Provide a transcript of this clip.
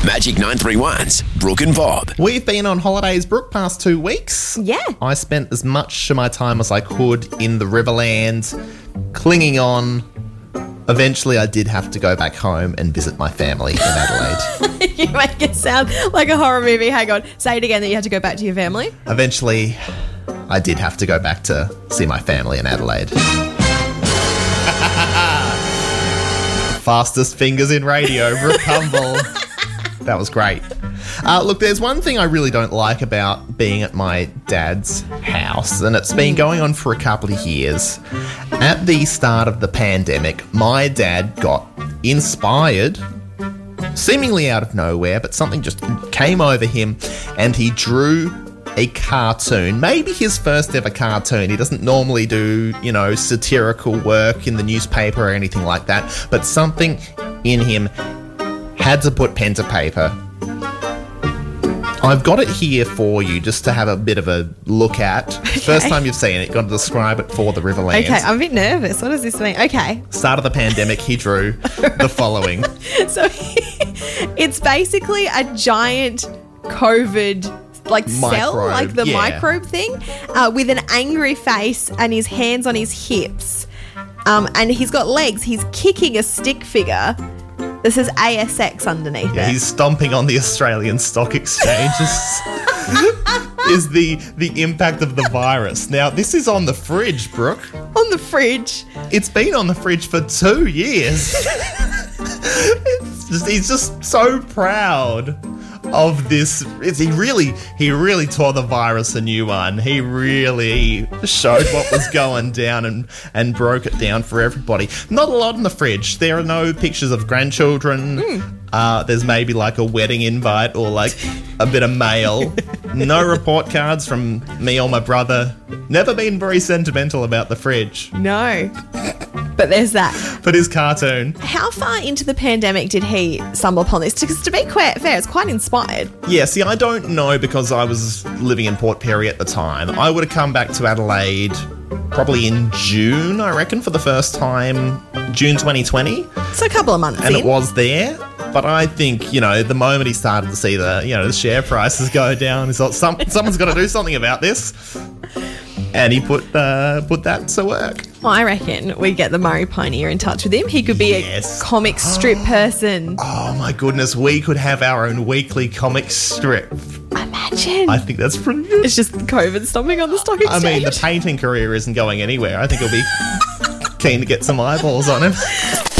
Magic 931's Brooke and Bob. We've been on holidays, Brooke, past 2 weeks. Yeah. I spent as much of my time as I could in the Riverlands, clinging on. Eventually, I did have to go back home and visit my family in Adelaide. You make it sound like a horror movie. Hang on. Say it again that you had to go back to your family. Eventually, I did have to go back to see my family in Adelaide. Fastest fingers in radio, Brooke Humble. That was great. Look, there's one thing I really don't like about being at my dad's house, and it's been going on for a couple of years. At the start of the pandemic, my dad got inspired, seemingly out of nowhere, but something just came over him, and he drew a cartoon, maybe his first ever cartoon. He doesn't normally do, satirical work in the newspaper or anything like that, but something in him had to put pen to paper. I've got it here for you just to have a bit of a look at. Okay. First time you've seen it, got to describe it for the Riverlands. Okay, I'm a bit nervous. What does this mean? Okay. Start of the pandemic, he drew the following. So it's basically a giant COVID cell, Microbe, like the yeah. microbe thing, with an angry face and his hands on his hips. And he's got legs. He's kicking a stick figure. This is ASX underneath Yeah, it. he's stomping on the Australian Stock Exchange. Is the impact of the virus. Now, this is on the fridge, Brooke. On the fridge. It's been on the fridge for 2 years. He's just so proud of this. He really tore the virus a new one. He really showed what was going down and broke it down for everybody. Not a lot in the fridge. There are no pictures of grandchildren. There's maybe like a wedding invite or like a bit of mail. No report cards from me or my brother. Never been very sentimental about the fridge. No. But there's that. But his cartoon. How far into the pandemic did he stumble upon this? Because to be fair, it's quite inspired. Yeah, see, I don't know because I was living in Port Perry at the time. I would have come back to Adelaide probably in June, I reckon, for the first time, June 2020. So a couple of months And in. it was there. But I think, the moment he started to see the share prices go down, he thought someone's got to do something about this. And he put that to work. Well, I reckon we get the Murray Pioneer in touch with him. He could be Yes. a comic strip person. Oh my goodness, we could have our own weekly comic strip. Imagine. I think that's pretty good. It's just COVID stomping on the stock I exchange. mean, the painting career isn't going anywhere. I think he'll be keen to get some eyeballs on him.